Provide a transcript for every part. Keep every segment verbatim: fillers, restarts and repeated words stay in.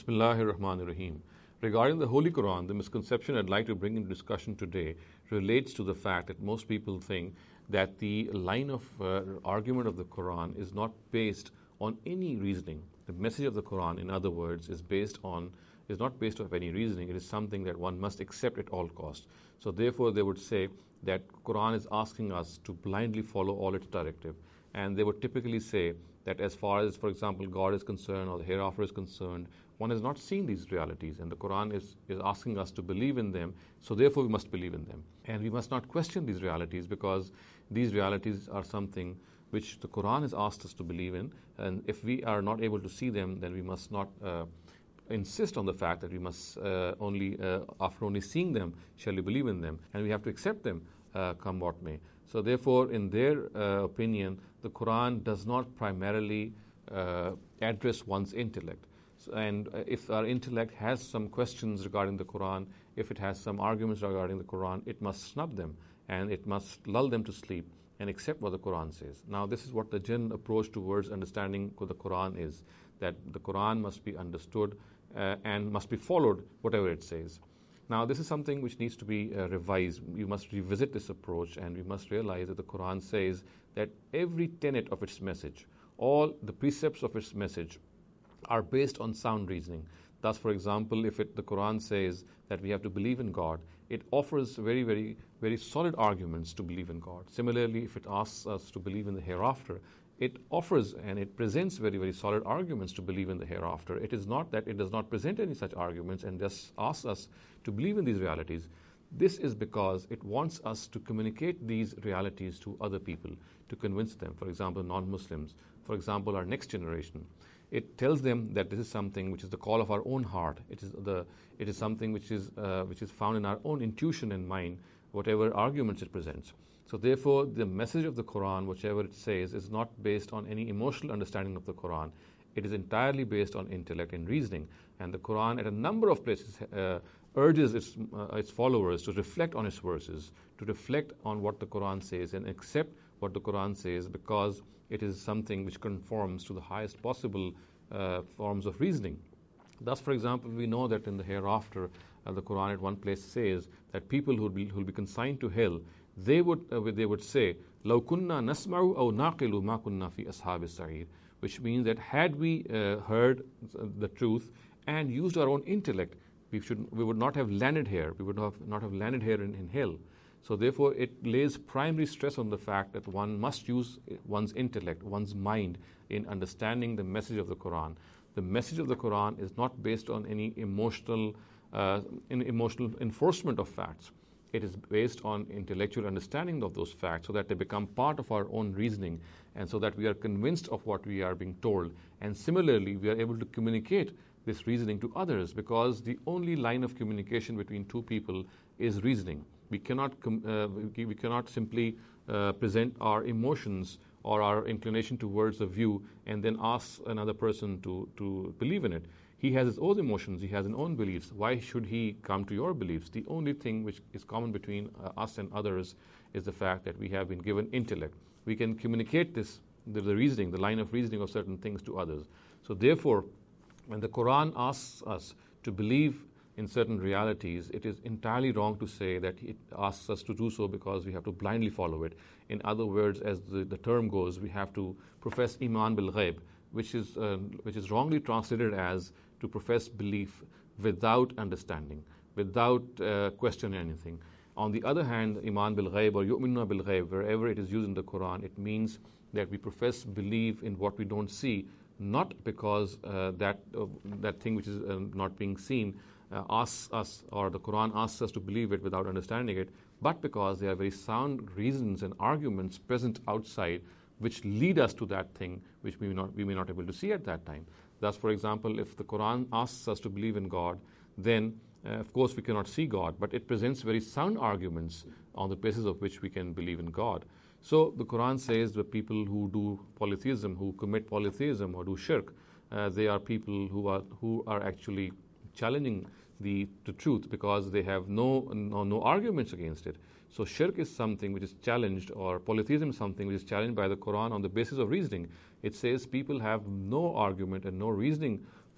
Bismillahir Rahmanir Rahim. Regarding the Holy Quran, the misconception I'd like to bring into discussion today relates to the fact that most people think that the line of uh, argument of the Quran is not based on any reasoning. The message of the Quran, in other words, is based on is not based off any reasoning. It is something that one must accept at all costs. So therefore, they would say that Quran is asking us to blindly follow all its directive, and they would typically say that as far as, for example, God is concerned or the hereafter is concerned, one has not seen these realities, and the Quran is, is asking us to believe in them, so therefore we must believe in them. And we must not question these realities, because these realities are something which the Quran has asked us to believe in, and if we are not able to see them, then we must not uh, insist on the fact that we must uh, only, uh, after only seeing them, shall we believe in them, and we have to accept them, uh, come what may. So therefore, in their uh, opinion, the Quran does not primarily uh, address one's intellect. So, and uh, if our intellect has some questions regarding the Quran, if it has some arguments regarding the Quran, it must snub them, and it must lull them to sleep and accept what the Quran says. Now, this is what the general approach towards understanding what the Quran is, that the Quran must be understood uh, and must be followed, whatever it says. Now, this is something which needs to be uh, revised. We must revisit this approach, and we must realize that the Quran says that every tenet of its message, all the precepts of its message, are based on sound reasoning. Thus, for example, if it, the Quran says that we have to believe in God, it offers very, very, very solid arguments to believe in God. Similarly, if it asks us to believe in the hereafter, it offers and it presents very, very solid arguments to believe in the hereafter. It is not that it does not present any such arguments and just asks us to believe in these realities. This is because it wants us to communicate these realities to other people, to convince them, for example, non-Muslims, for example, our next generation. It tells them that this is something which is the call of our own heart. It is the it is something which is uh, which is found in our own intuition and mind, whatever arguments it presents. So therefore, the message of the Quran, whichever it says, is not based on any emotional understanding of the Quran. It is entirely based on intellect and reasoning. And the Quran, at a number of places, uh, urges its, uh, its followers to reflect on its verses, to reflect on what the Quran says and accept what the Quran says, because it is something which conforms to the highest possible uh, forms of reasoning. Thus, for example, we know that in the hereafter, uh, the Quran at one place says that people who will be, who will be consigned to hell, they would uh, they would say, "Law kunna nasma'u aw naqilu ma kunna fi ashab as-sa'ir," which means that had we uh, heard the truth and used our own intellect, we should we would not have landed here. We would have not have landed here in, in hell. So therefore, it lays primary stress on the fact that one must use one's intellect, one's mind, in understanding the message of the Quran. The message of the Quran is not based on any emotional, uh, in emotional enforcement of facts. It is based on intellectual understanding of those facts, so that they become part of our own reasoning, and so that we are convinced of what we are being told. And similarly, we are able to communicate this reasoning to others, because the only line of communication between two people is reasoning. We cannot, com- uh, we, we cannot simply uh, present our emotions or our inclination towards a view and then ask another person to, to believe in it. He has his own emotions, he has his own beliefs. Why should he come to your beliefs? The only thing which is common between uh, us and others is the fact that we have been given intellect. We can communicate this, the, the reasoning, the line of reasoning of certain things to others. So therefore, when the Quran asks us to believe in certain realities, it is entirely wrong to say that it asks us to do so because we have to blindly follow it. In other words, as the, the term goes, we have to profess iman bil ghaib, which is uh, which is wrongly translated as to profess belief without understanding, without uh, questioning anything. On the other hand, iman bil ghaib or yu'minuna bil ghaib, wherever it is used in the Quran, it means that we profess belief in what we don't see, not because uh, that uh, that thing which is uh, not being seen uh, asks us, or the Quran asks us to believe it without understanding it, but because there are very sound reasons and arguments present outside which lead us to that thing which we may not we may not be able to see at that time. Thus, for example, if the Quran asks us to believe in God, then uh, of course we cannot see God, but it presents very sound arguments on the basis of which we can believe in God. So the Quran says the people who do polytheism, who commit polytheism or do shirk, uh, they are people who are who are actually challenging the, the truth, because they have no, no no arguments against it. So shirk is something which is challenged, or polytheism is something which is challenged by the Quran on the basis of reasoning. It says people have no argument and no reasoning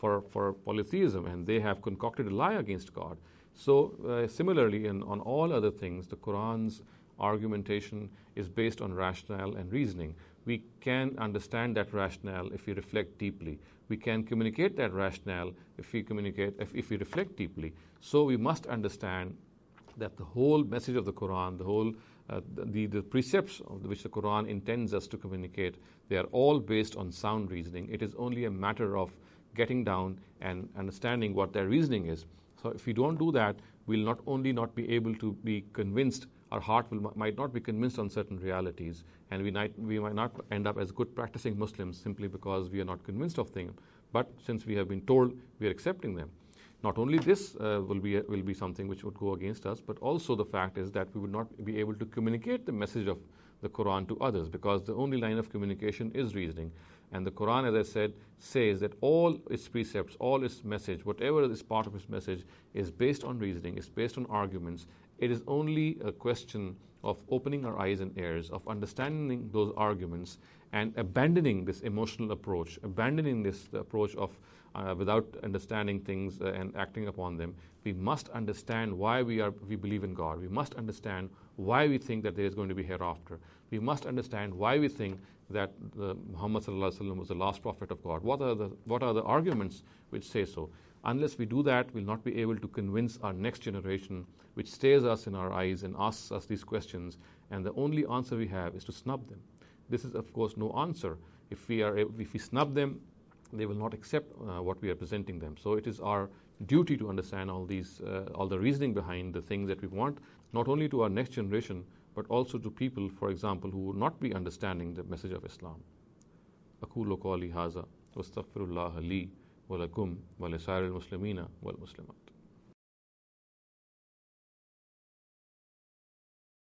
for, for polytheism, and they have concocted a lie against God. So uh, similarly, in, on all other things, the Quran's argumentation is based on rationale and reasoning. We can understand that rationale if we reflect deeply. We can communicate that rationale if we communicate, if, if we reflect deeply. So we must understand that the whole message of the Quran, the whole uh, the, the precepts of which the Quran intends us to communicate, they are all based on sound reasoning. It is only a matter of getting down and understanding what their reasoning is. So if we don't do that, we'll not only not be able to be convinced, our heart will, might not be convinced on certain realities, and we might, we might not end up as good practicing Muslims simply because we are not convinced of things. But since we have been told, we are accepting them. Not only this uh, will be will be something which would go against us, but also the fact is that we would not be able to communicate the message of the Quran to others, because the only line of communication is reasoning. And the Quran, as I said, says that all its precepts, all its message, whatever is part of its message, is based on reasoning, is based on arguments. It is only a question of opening our eyes and ears, of understanding those arguments and abandoning this emotional approach, abandoning this approach of uh, without understanding things uh, and acting upon them. We must understand why we are we believe in God. We must understand why we think that there is going to be hereafter. We must understand why we think that the Muhammad sallallahu alaihi wasallam was the last prophet of God. What are the what are the arguments which say so? Unless we do that, we'll not be able to convince our next generation, which stares us in our eyes and asks us these questions, and the only answer we have is to snub them. This is, of course, no answer. If we are if we snub them, they will not accept uh, what we are presenting them. So it is our duty to understand all these, uh, all the reasoning behind the things that we want, not only to our next generation, but also to people, for example, who would not be understanding the message of Islam. أقول قولي هذا واستغفر الله لي ولكم ولسائر المسلمين والمسلمات.